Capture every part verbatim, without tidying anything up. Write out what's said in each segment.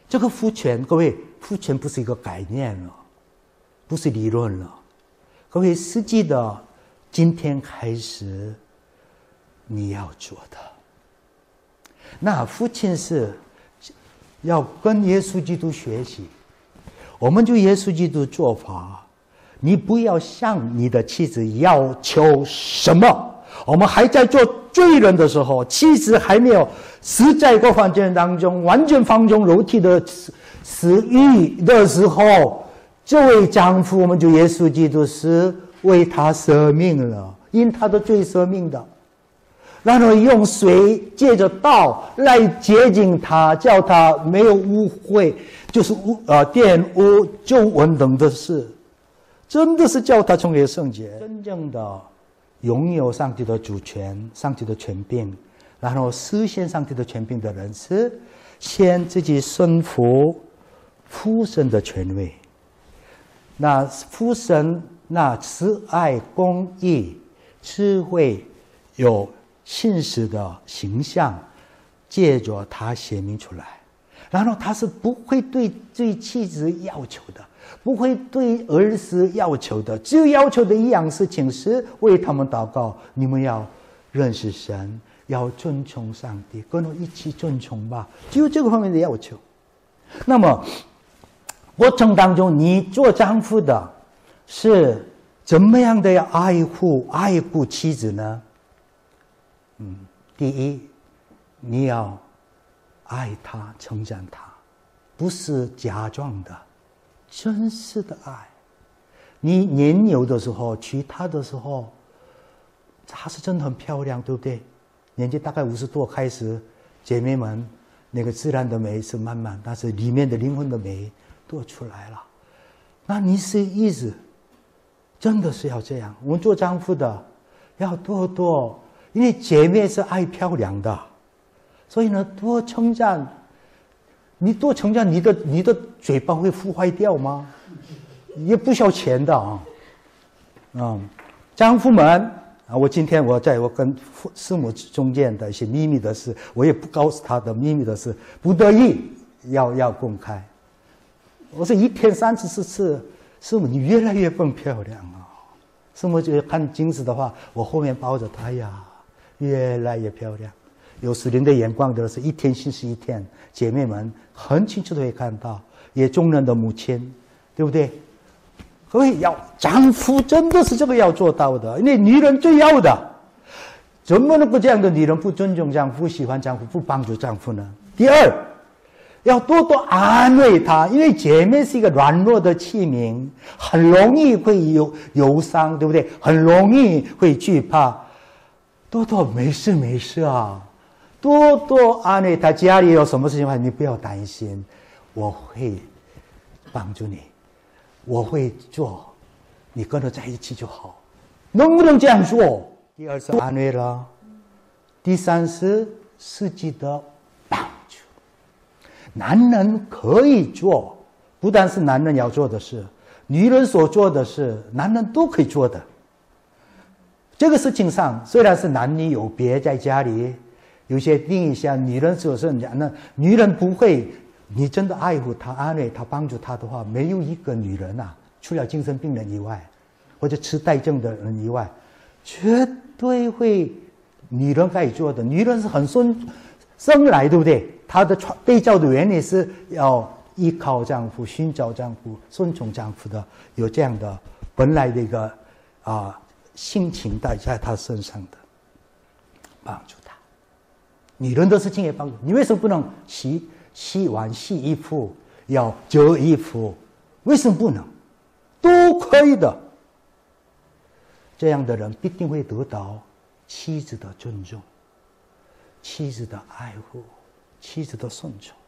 这个父权，各位，父权不是一个概念了，不是理论了，各位，实际的，今天开始你要做的。那父亲是要跟耶稣基督学习，我们就耶稣基督做法，你不要向你的妻子要求什么。我们还在做罪人的时候，妻子还没有死在一个房间当中，完全放纵肉体的私欲的时候，这位丈夫，我们就耶稣基督是为他舍命了，因他的罪舍命的。然后用水借着道来洁净他，叫他没有污秽，就是污呃玷污皱纹等的事，真的是叫他成为圣洁，真正的拥有上帝的主权、上帝的权柄，然后实现上帝的权柄的人是先自己顺服父神的权威。那父神那慈爱、公义、智慧有信实的形象，借着他显明出来，然后他是不会对对妻子要求的，不会对儿子要求的，只有要求的一样事情是为他们祷告，你们要认识神，要尊崇上帝，跟我一起尊崇吧，只有这个方面的要求。那么过程当中，你做丈夫的是怎么样的要爱护爱护妻子呢？嗯，第一，你要爱他，称赞他，不是假装的，真实的爱。你年幼的时候娶她的时候，她是真的很漂亮，对不对？年纪大概五十多开始，姐妹们，那个自然的美是慢慢，但是里面的灵魂的美都出来了。那你是意思，真的是要这样。我们做丈夫的要多多。因为姐妹是爱漂亮的，所以呢，多称赞。你多称赞，你的你的嘴巴会腐坏掉吗？也不需要钱的啊。嗯，丈夫们啊，我今天我在我跟师母中间的一些秘密的事，我也不告诉他的秘密的事，不得已要要公开。我说一天三次四次，师母你越来越更漂亮啊。师母就看镜子的话，我后面抱着她呀。越来越漂亮，有属灵的眼光的是一天新是一天，姐妹们很清楚的会看到，也众人的母亲，对不对？所以要丈夫真的是这个要做到的，因为女人最要的，怎么能够这样的女人不尊重丈夫、不喜欢丈夫、不帮助丈夫呢？第二，要多多安慰她，因为姐妹是一个软弱的器皿，很容易会有忧伤，对不对？很容易会惧怕。多多没事没事啊，多多安慰他，家里有什么事情的话，你不要担心，我会帮助你，我会做，你跟他在一起就好，能不能这样做？第二是安慰了，第三是实际的帮助。男人可以做，不但是男人要做的事，女人所做的事，男人都可以做的。这个事情上虽然是男女有别，在家里有些定义下，女人所是讲那女人不会，你真的爱护她、安慰她、帮助她的话，没有一个女人啊，除了精神病人以外，或者痴呆症的人以外，绝对会女人该做的。女人是很生生来，对不对？她的被造的原理是要依靠丈夫、寻找丈夫、顺从丈夫的，有这样的本来的一个啊。性情带在他身上的，帮助他。女人的事情也帮助你，为什么不能洗洗碗、洗衣服，要折衣服？为什么不能？都可以的。这样的人必定会得到妻子的尊重、妻子的爱护、妻子的顺从。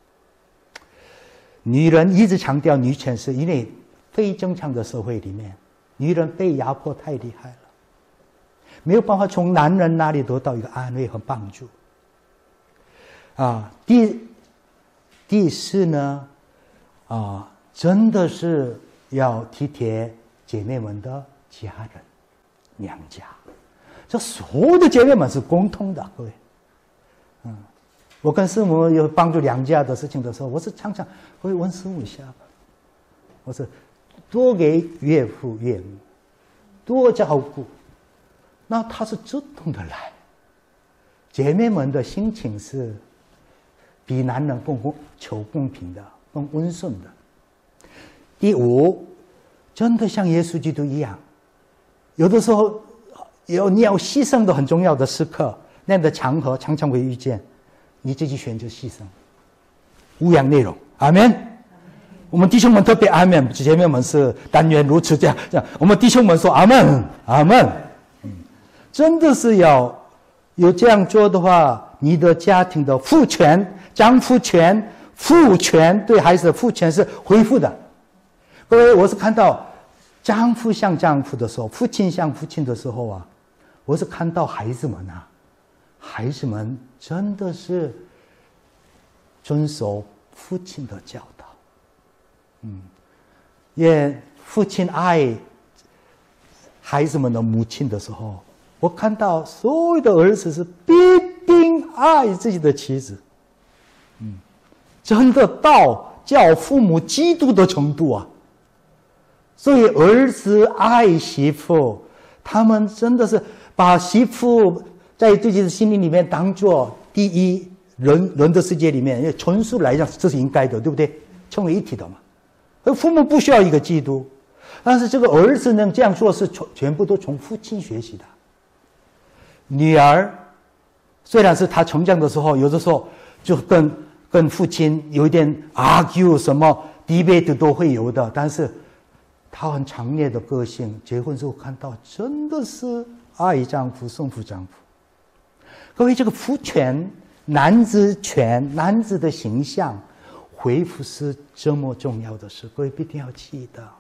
女人一直强调女权，是因为非正常的社会里面。女人被压迫太厉害了，没有办法从男人那里得到一个安慰和帮助。啊，第第四呢，啊，真的是要体贴姐妹们的家人、娘家。这所有的姐妹们是共通的，各位。嗯， 我跟师母有帮助娘家的事情的时候，我是常常会问师母一下吧。我说多给岳父岳母多照顾，那他是主动的来。姐妹们的心情是比男人更求公平的，更温顺的。第五，真的像耶稣基督一样，有的时候有你要牺牲的很重要的时刻，那样的场合常常会遇见，你自己选择牺牲，无氧内容。阿们。我们弟兄们特别阿们，姐妹们是但愿如此这样这样。我们弟兄们说阿们阿们。嗯，真的是要有这样做的话，你的家庭的父权、丈夫权、父权对孩子的父权是恢复的。各位，我是看到丈夫像丈夫的时候，父亲像父亲的时候啊，我是看到孩子们啊，孩子们真的是遵守父亲的教导。嗯，也父亲爱孩子们的母亲的时候，我看到所有的儿子是必定爱自己的妻子。嗯，真的到叫父母嫉妒的程度啊！所以儿子爱媳妇，他们真的是把媳妇在自己的心灵里面当作第一人，人的世界里面，因为纯属来讲这是应该的，对不对？成为一体的嘛。而父母不需要一个嫉妒，但是这个儿子能这样做是全部都从父亲学习的。女儿虽然是她成长的时候，有的时候就跟跟父亲有一点 argue 什么 debate 都会有的，但是她很强烈的个性，结婚之后看到真的是爱丈夫胜负丈夫。各位，这个父权、男子权、男子的形象恢复是这么重要的事，各位必定要记得。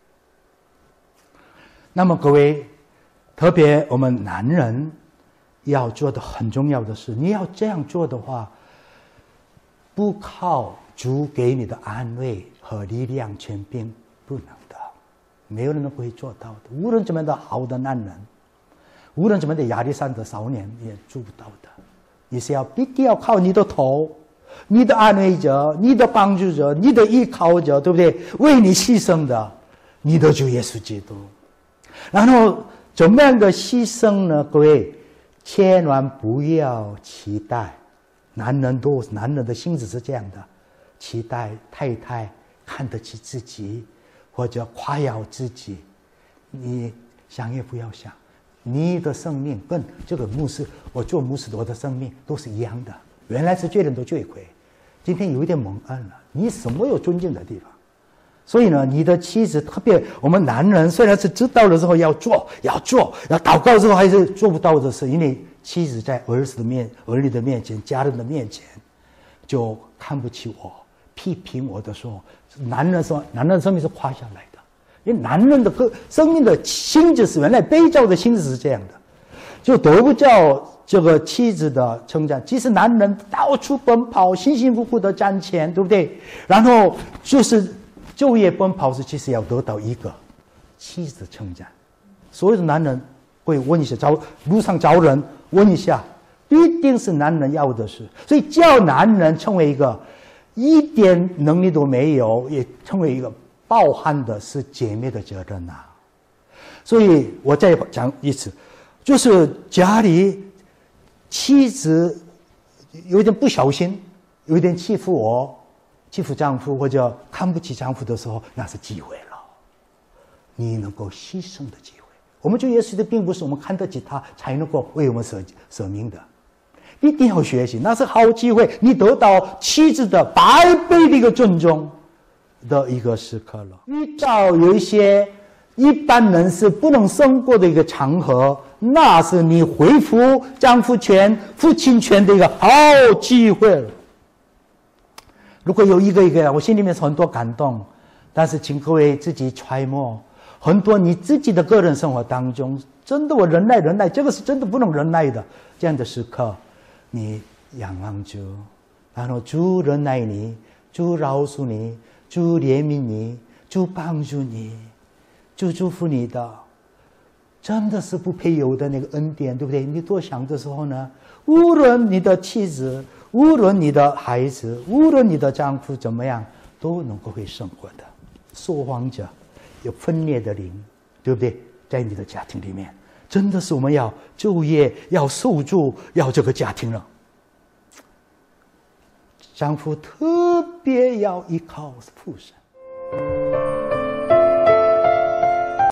那么各位，特别我们男人要做的很重要的事，你要这样做的话，不靠主给你的安慰和力量权柄，不能的，没有人会做到的。无论怎么样的好的男人，无论怎么样的亚历山大少年也做不到的。你是要必定要靠你的头，你的安慰者，你的帮助者，你的依靠者，对不对？为你牺牲的，你的主耶稣基督。然后怎么样的牺牲呢？各位，千万不要期待，男人都男人的性质是这样的，期待太太看得起自己，或者夸耀自己。你想也不要想，你的生命跟这个牧师，我做牧师的我的生命都是一样的。原来是罪人的罪魁，今天有一点蒙恩了，你什么有尊敬的地方？所以呢，你的妻子，特别我们男人，虽然是知道了之后要做，要做，要祷告之后还是做不到的事，因为妻子在儿子的面、儿女的面前、家人的面前，就看不起我、批评我的时候，男人说，男人的生命是垮下来的，因为男人的个生命的性质是原来被造的性质是这样的，就得不到这个妻子的称赞。即使男人到处奔跑，辛辛苦苦的赚钱，对不对？然后就是昼夜奔跑是其实要得到一个妻子称赞。所有的男人会问一下，找路上找人问一下，必定是男人要的事。所以叫男人成为一个一点能力都没有，也成为一个暴悍的，是姐妹的责任呐、啊。所以我再讲一次，就是家里妻子有一点不小心，有一点欺负我、欺负丈夫或者看不起丈夫的时候，那是机会了，你能够牺牲的机会。我们主耶稣的并不是我们看得起他才能够为我们舍舍命的，一定要学习，那是好机会，你得到妻子的百倍的一个尊重的一个时刻了。遇到有一些一般人是不能胜过的一个场合，那是你恢复丈夫权、父亲权的一个好机会了。如果有一个一个，我心里面是很多感动，但是请各位自己揣摩，很多你自己的个人生活当中，真的我忍耐忍耐，这个是真的不能忍耐的，这样的时刻，你仰望主，然后主忍耐你，主饶恕你，主怜悯你，主帮助你，主祝福你的，真的是不配有的那个恩典，对不对？你多想的时候呢，无论你的妻子， 无论你的孩子，无论你的丈夫怎么样，都能够会生活的。说谎者有分裂的灵，对不对？在你的家庭里面，真的是我们要就业，要守住，要这个家庭了。丈夫特别要依靠父神。